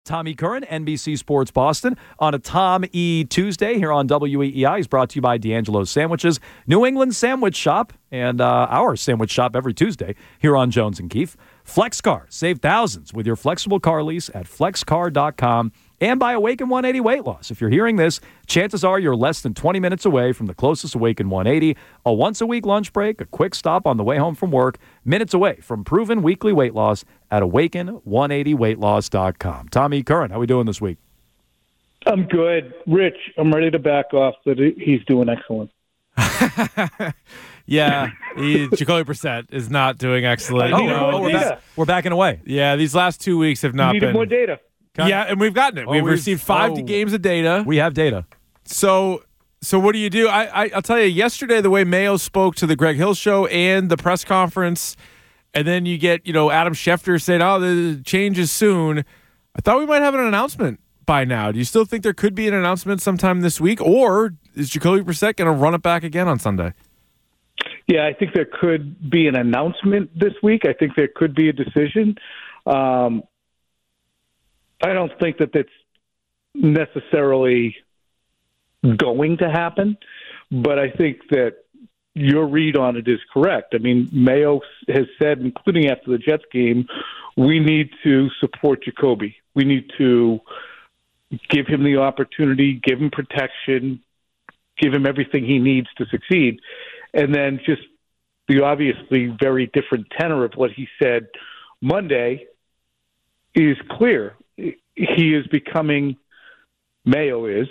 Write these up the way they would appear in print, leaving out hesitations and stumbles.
Tommy Curran, NBC Sports Boston, on a Tom E. Tuesday here on WEEI. He's brought to you by D'Angelo's Sandwiches, New England Sandwich Shop, and our sandwich shop every Tuesday here on Jones and Keefe. FlexCar, save thousands with your flexible car lease at flexcar.com, and by Awaken 180 Weight Loss. If you're hearing this, chances are you're less than 20 minutes away from the closest Awaken 180, a once-a-week lunch break, a quick stop on the way home from work, minutes away from proven weekly weight loss at awaken180weightloss.com. Tommy Curran, how are we doing this week? I'm good. Rich, I'm ready to back off that he's doing excellent. Yeah, Jacoby Brissett is not doing excellent. We're backing away. Yeah, these last 2 weeks have not been. More data. Yeah, and we've gotten it. We've received 5 games of data. We have data. So what do? I'll tell you, yesterday, the way Mayo spoke to the Greg Hill show and the press conference, and then you get, Adam Schefter saying, the change is soon. I thought we might have an announcement by now. Do you still think there could be an announcement sometime this week, or is Jacoby Brissett going to run it back again on Sunday? Yeah, I think there could be an announcement this week. I think there could be a decision. I don't think that that's necessarily going to happen, but I think that your read on it is correct. I mean, Mayo has said, including after the Jets game, we need to support Jacoby. We need to give him the opportunity, give him protection, give him everything he needs to succeed. And then just the obviously very different tenor of what he said Monday is clear. He is becoming, Mayo is,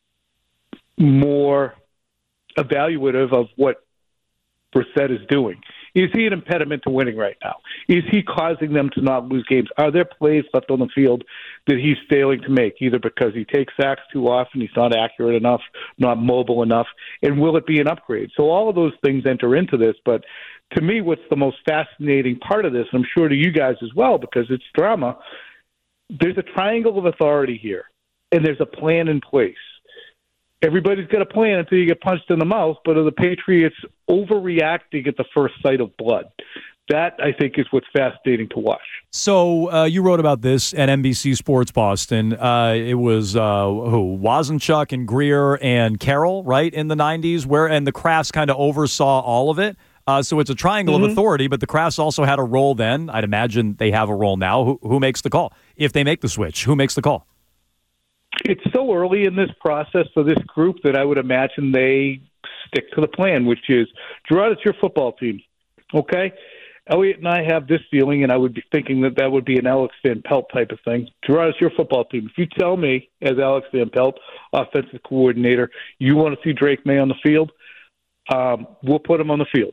more evaluative of what Brissett is doing. Is he an impediment to winning right now? Is he causing them to not lose games? Are there plays left on the field that he's failing to make, either because he takes sacks too often, he's not accurate enough, not mobile enough, and will it be an upgrade? So all of those things enter into this, but to me, what's the most fascinating part of this, and I'm sure to you guys as well, because it's drama, there's a triangle of authority here, and there's a plan in place. Everybody's got a plan until you get punched in the mouth, but are the Patriots overreacting at the first sight of blood? That, I think, is what's fascinating to watch. So you wrote about this at NBC Sports Boston. It was Wazenchuk and Greer and Carroll, right, in the 90s, and the Crafts kind of oversaw all of it. So it's a triangle of authority, but the Crafts also had a role then. I'd imagine they have a role now. Who makes the call? If they make the switch, who makes the call? It's so early in this process for this group that I would imagine they stick to the plan, which is, Gerard, it's your football team, okay? Elliot and I have this feeling, and I would be thinking that would be an Alex Van Pelt type of thing. Gerard, it's your football team. If you tell me, as Alex Van Pelt, offensive coordinator, you want to see Drake May on the field, we'll put him on the field.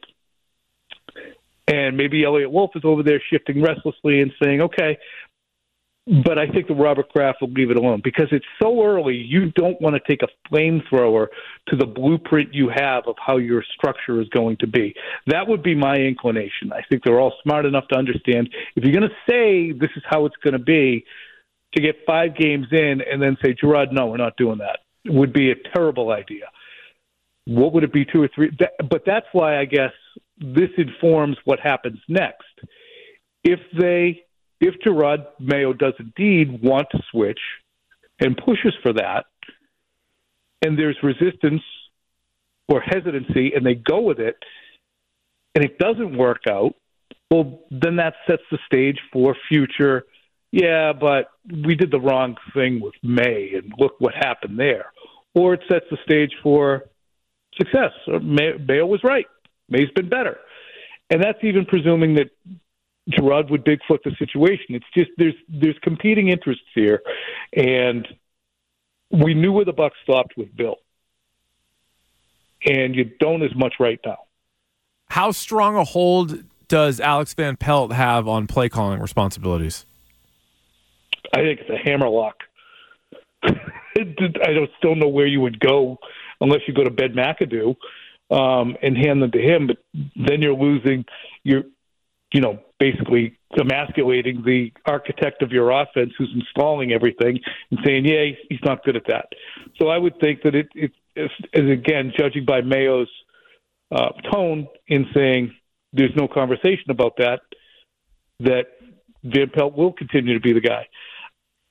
And maybe Elliot Wolf is over there shifting restlessly and saying, okay, but I think the Robert Kraft will leave it alone because it's so early. You don't want to take a flamethrower to the blueprint you have of how your structure is going to be. That would be my inclination. I think they're all smart enough to understand if you're going to say this is how it's going to be, to get 5 games in and then say, Gerard, no, we're not doing that. It would be a terrible idea. What would it be, 2 or 3? But that's why I guess this informs what happens next. If Gerard Mayo does indeed want to switch and pushes for that, and there's resistance or hesitancy, and they go with it, and it doesn't work out, well, then that sets the stage for future, but we did the wrong thing with May, and look what happened there. Or it sets the stage for success. Mayo was right. May's been better. And that's even presuming that Gerard would Bigfoot the situation. It's just there's competing interests here, and we knew where the buck stopped with Bill, and you don't as much right now. How strong a hold does Alex Van Pelt have on play calling responsibilities? I think it's a hammerlock. I still know where you would go unless you go to Ben McAdoo and hand them to him, but then you're losing basically emasculating the architect of your offense who's installing everything and saying, he's not good at that. So I would think that it again, judging by Mayo's tone in saying there's no conversation about that Van Pelt will continue to be the guy.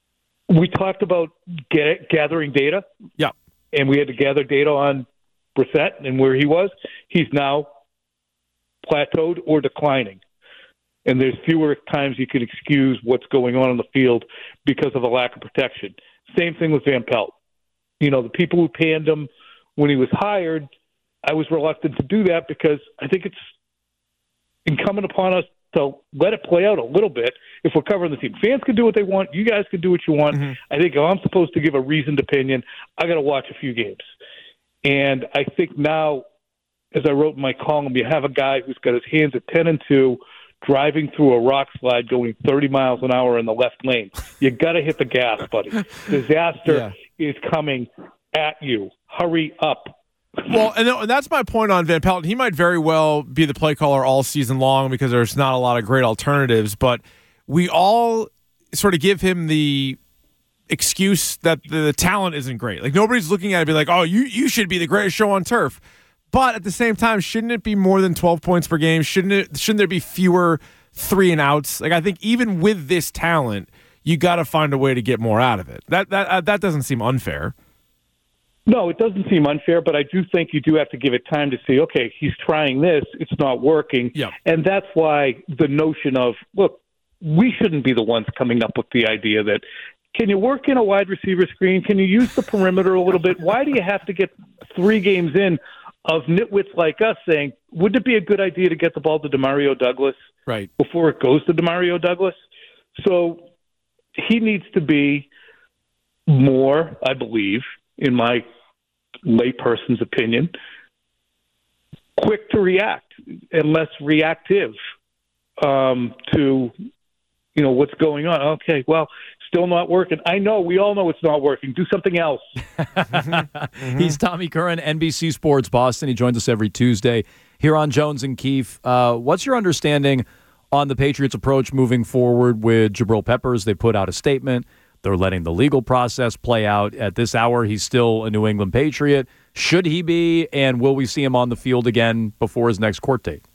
We talked about gathering data. Yeah. And we had to gather data on Brissett and where he was. He's now plateaued or declining. And there's fewer times you can excuse what's going on the field because of a lack of protection. Same thing with Van Pelt. You know, the people who panned him when he was hired, I was reluctant to do that because I think it's incumbent upon us to let it play out a little bit if we're covering the team. Fans can do what they want. You guys can do what you want. Mm-hmm. I think if I'm supposed to give a reasoned opinion, I got to watch a few games. And I think now, as I wrote in my column, you have a guy who's got his hands at 10-2, driving through a rock slide going 30 miles an hour in the left lane. You got to hit the gas, buddy. Disaster is coming at you. Hurry up. Well, and that's my point on Van Pelt. He might very well be the play caller all season long because there's not a lot of great alternatives, but we all sort of give him the excuse that the talent isn't great. Like, nobody's looking at it and be like, oh, you should be the greatest show on turf. But at the same time, shouldn't it be more than 12 points per game? Shouldn't there be fewer 3-and-outs? Like, I think even with this talent, you got to find a way to get more out of it. That doesn't seem unfair. No, it doesn't seem unfair, but I do think you do have to give it time to see, okay, he's trying this, it's not working. Yep. And that's why the notion of, look, we shouldn't be the ones coming up with the idea that, can you work in a wide receiver screen? Can you use the perimeter a little bit? Why do you have to get 3 games in of nitwits like us saying, wouldn't it be a good idea to get the ball to Demario Douglas before it goes to Demario Douglas? So he needs to be more, I believe, in my layperson's opinion, quick to react and less reactive to, you know, what's going on. Okay, well, still not working. I know. We all know it's not working. Do something else. He's Tommy Curran, NBC Sports Boston. He joins us every Tuesday here on Jones and Keefe. What's your understanding on the Patriots' approach moving forward with Jabril Peppers? They put out a statement. They're letting the legal process play out. At this hour, he's still a New England Patriot. Should he be, and will we see him on the field again before his next court date?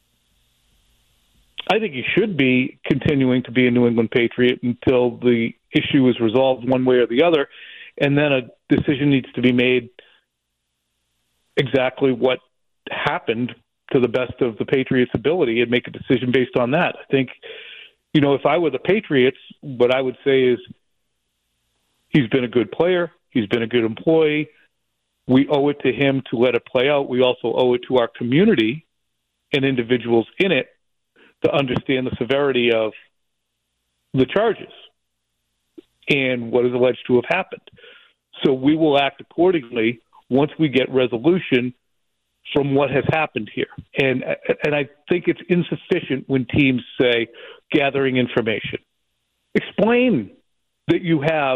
I think he should be continuing to be a New England Patriot until the issue is resolved one way or the other, and then a decision needs to be made exactly what happened to the best of the Patriots' ability and make a decision based on that. I think, you know, if I were the Patriots, what I would say is, he's been a good player. He's been a good employee. We owe it to him to let it play out. We also owe it to our community and individuals in it to understand the severity of the charges and what is alleged to have happened. So we will act accordingly once we get resolution from what has happened here. And I think it's insufficient when teams say gathering information. Explain that you have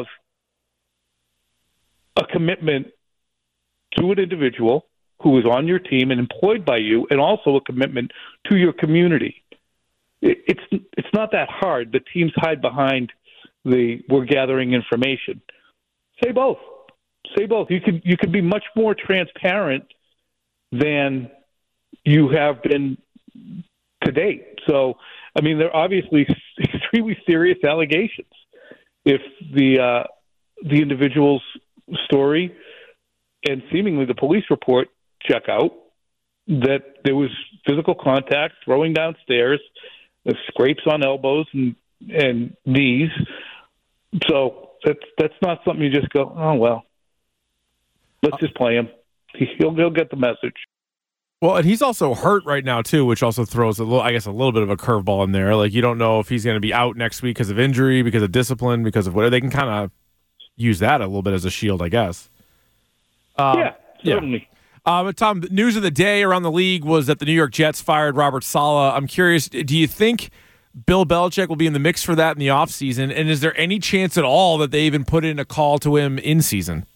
a commitment to an individual who is on your team and employed by you, and also a commitment to your community. It's not that hard. The teams hide behind we're gathering information. Say both. Say both. You could be much more transparent than you have been to date. So, I mean, they're obviously extremely serious allegations. If the individual's story and seemingly the police report check out, that there was physical contact, throwing downstairs, scrapes on elbows and knees. So that's not something you just go, oh, well, let's just play him. He'll get the message. Well, and he's also hurt right now, too, which also throws a little bit of a curveball in there. Like, you don't know if he's going to be out next week because of injury, because of discipline, because of whatever. They can kind of use that a little bit as a shield, I guess. Certainly. But Tom, the news of the day around the league was that the New York Jets fired Robert Saleh. I'm curious, do you think Bill Belichick will be in the mix for that in the offseason? And is there any chance at all that they even put in a call to him in season?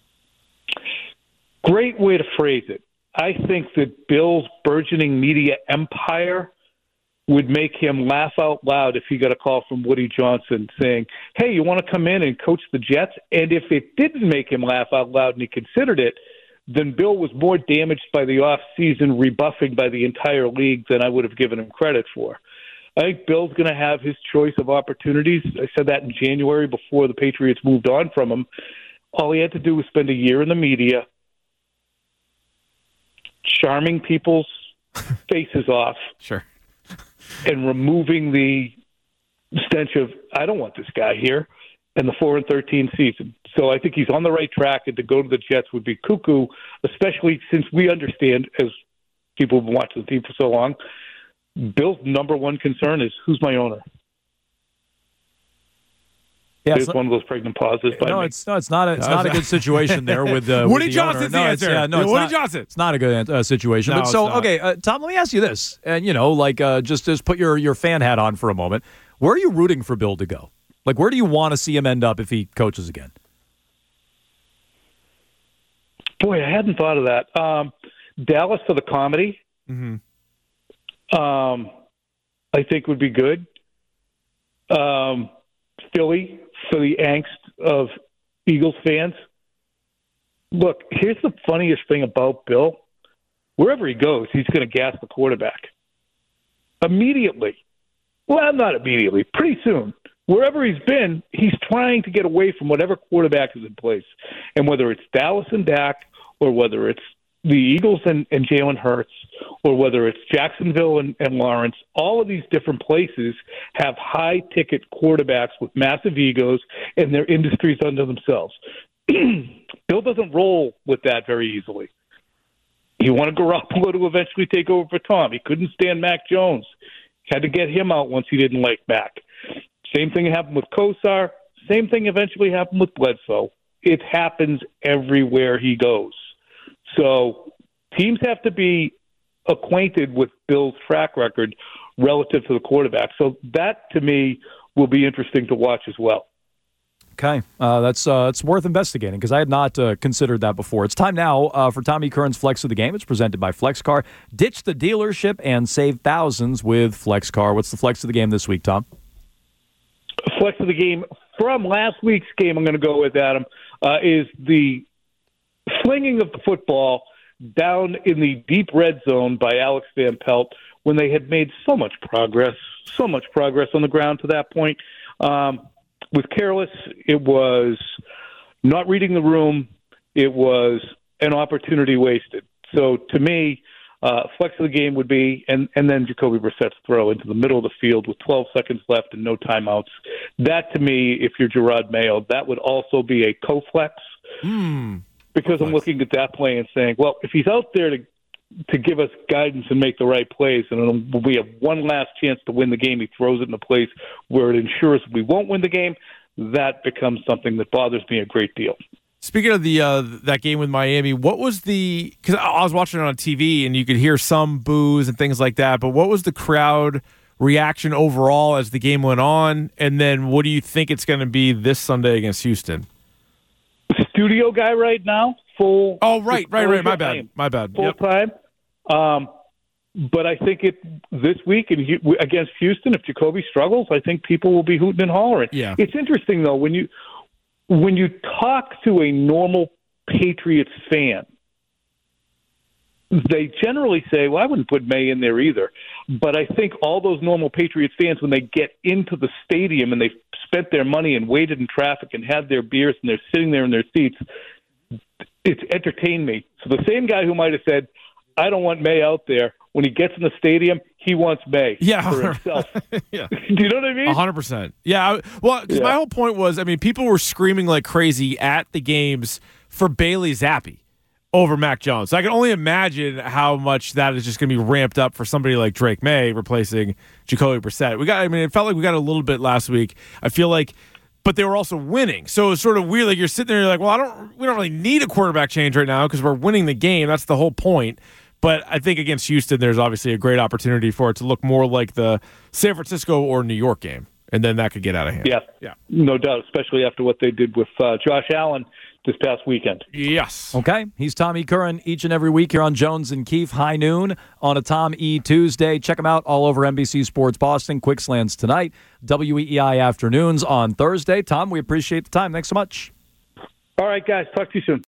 Great way to phrase it. I think that Bill's burgeoning media empire would make him laugh out loud if he got a call from Woody Johnson saying, hey, you want to come in and coach the Jets? And if it didn't make him laugh out loud and he considered it, then Bill was more damaged by the offseason rebuffing by the entire league than I would have given him credit for. I think Bill's going to have his choice of opportunities. I said that in January before the Patriots moved on from him. All he had to do was spend a year in the media, charming people's faces off, Sure, and removing the stench of, I don't want this guy here, and the 4-13 season. So I think he's on the right track, and to go to the Jets would be cuckoo, especially since we understand, as people who've been watching the team for so long, Bill's number one concern is, who's my owner? Yeah, it's one of those pregnant pauses. It's not a good situation there with Woody with Johnson's the answer. Woody Johnson. It's not a good situation. No, but so it's not. okay, Tom, let me ask you this, and just put your fan hat on for a moment. Where are you rooting for Bill to go? Like, where do you want to see him end up if he coaches again? Boy, I hadn't thought of that. Dallas for the comedy. Mm-hmm. I think would be good. Philly for the angst of Eagles fans. Look, here's the funniest thing about Bill. Wherever he goes, he's going to gas the quarterback. Immediately. Well, not immediately. Pretty soon. Wherever he's been, he's trying to get away from whatever quarterback is in place. And whether it's Dallas and Dak, or whether it's the Eagles and Jalen Hurts, or whether it's Jacksonville and Lawrence, all of these different places have high-ticket quarterbacks with massive egos and their industries unto themselves. Bill doesn't roll with that very easily. He wanted Garoppolo to eventually take over for Tom. He couldn't stand Mac Jones. Had to get him out once he didn't like Mac. Same thing happened with Kosar. Same thing eventually happened with Bledsoe. It happens everywhere he goes. So teams have to be acquainted with Bill's track record relative to the quarterback. So that, to me, will be interesting to watch as well. Okay, that's worth investigating because I had not considered that before. It's time now for Tommy Curran's Flex of the Game. It's presented by FlexCar. Ditch the dealership and save thousands with FlexCar. What's the Flex of the Game this week, Tom? Flex of the Game from last week's game, I'm going to go with, Adam, is the flinging of the football down in the deep red zone by Alex Van Pelt when they had made so much progress on the ground to that point. With Careless, it was not reading the room. It was an opportunity wasted. So to me, Flex of the Game would be, and then Jacoby Brissett's throw into the middle of the field with 12 seconds left and no timeouts. That, to me, if you're Gerard Mayo, that would also be a co-flex. Because I'm looking at that play and saying, well, if he's out there to give us guidance and make the right plays, and we have one last chance to win the game, he throws it in a place where it ensures we won't win the game, that becomes something that bothers me a great deal. Speaking of the that game with Miami, what was because I was watching it on TV and you could hear some boos and things like that, but what was the crowd reaction overall as the game went on? And then what do you think it's going to be this Sunday against Houston? Studio guy right now, full. Oh, right. My bad. Full time. But I think this week against Houston, if Jacoby struggles, I think people will be hooting and hollering. Yeah. It's interesting though when you talk to a normal Patriots fan, they generally say, well, I wouldn't put May in there either. But I think all those normal Patriots fans, when they get into the stadium and they've spent their money and waited in traffic and had their beers and they're sitting there in their seats, it's entertained me. So the same guy who might have said, I don't want May out there, when he gets in the stadium, he wants May for himself. Yeah. Do you know what I mean? 100%. Yeah. Well, because my whole point was, people were screaming like crazy at the games for Bailey Zappi over Mac Jones. So I can only imagine how much that is just going to be ramped up for somebody like Drake May replacing Jacoby Brissett. It felt like we got a little bit last week. I feel like, but they were also winning. So it was sort of weird. Like you're sitting there, you're like, well, we don't really need a quarterback change right now because we're winning the game. That's the whole point. But I think against Houston, there's obviously a great opportunity for it to look more like the San Francisco or New York game, and then that could get out of hand. Yeah, no doubt, especially after what they did with Josh Allen this past weekend. Yes. Okay, he's Tommy Curran each and every week here on Jones and Keefe, high noon on a Tom E. Tuesday. Check him out all over NBC Sports Boston, Quickslands tonight, WEEI afternoons on Thursday. Tom, we appreciate the time. Thanks so much. All right, guys, talk to you soon.